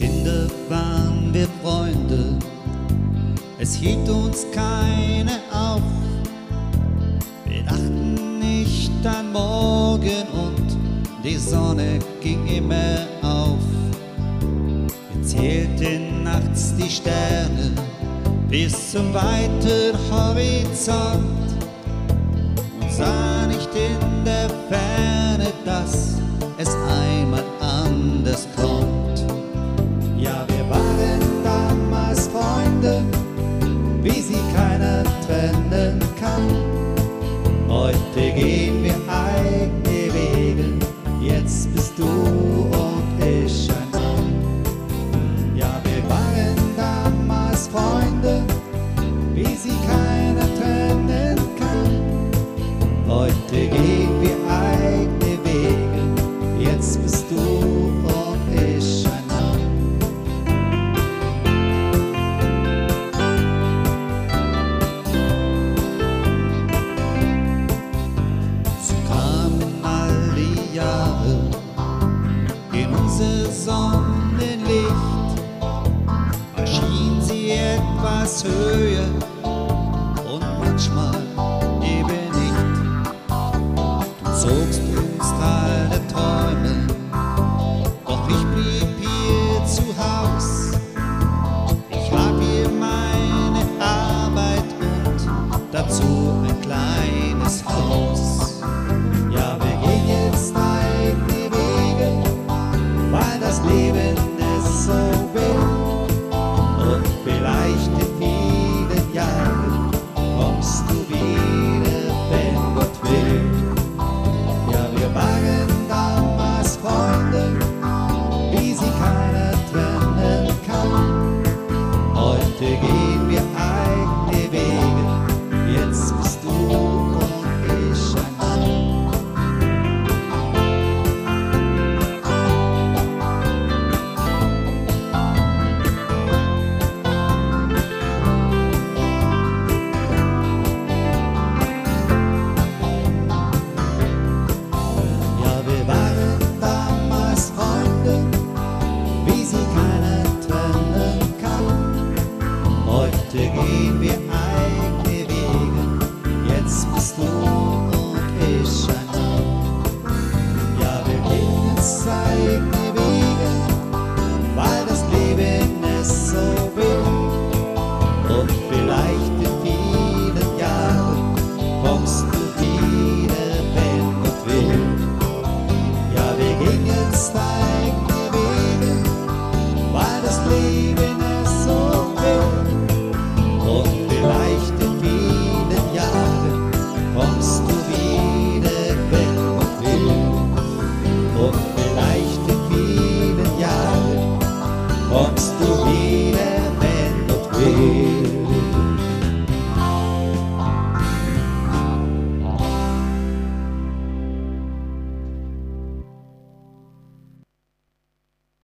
Kinder waren wir Freunde, es hielt uns keine auf. Wir dachten nicht an morgen und die Sonne ging immer auf. Wir zählten nachts die Sterne bis zum weiten Horizont und sah nicht in der Ferne, dass es einmal anders kommt. Ja, wir waren damals Freunde, wie sie keiner trennen kann. Heute gehen wir eigene Wege, jetzt bist du und ich ein Mann. Ja, wir waren damals Freunde, wie sie keiner trennen kann. Heute gehen wir eigene Wege, jetzt bist du und ich ein Mann. So kamen all die Jahre in unser Sonnenlicht, mal schien sie etwas höher und manchmal eben nicht. Du zogst ins Tal der Träume, doch ich blieb hier zu Haus. Ich hab hier meine Arbeit und dazu ein kleines Haus. Ja, wir gehen jetzt eigene Wege, weil das Leben es so will. Und vielleicht in vielen Jahren kommst du wieder, wenn Gott will. Ja, wir waren damals Freunde, wie sie keiner trennen kann. Heute gehen wir eigene Wege, jetzt bist du und ich ein Mann. Ja, wir waren damals Freunde, wie sie keiner trennen kann. Heute gehen wir eigene Wege, jetzt bist du und ich ein Mann. Ja, wir gehen jetzt eigene Wege, weil das Leben es so will. Und vielleicht in vielen Jahren kommst du wieder, wenn Gott will. Ja, wir gehen jetzt eigene Wege, weil das Leben es so will. Und vielleicht in vielen Jahren kommst du wieder, wenn Gott will. Und vielleicht in vielen Jahren kommst du wieder, wenn Gott will.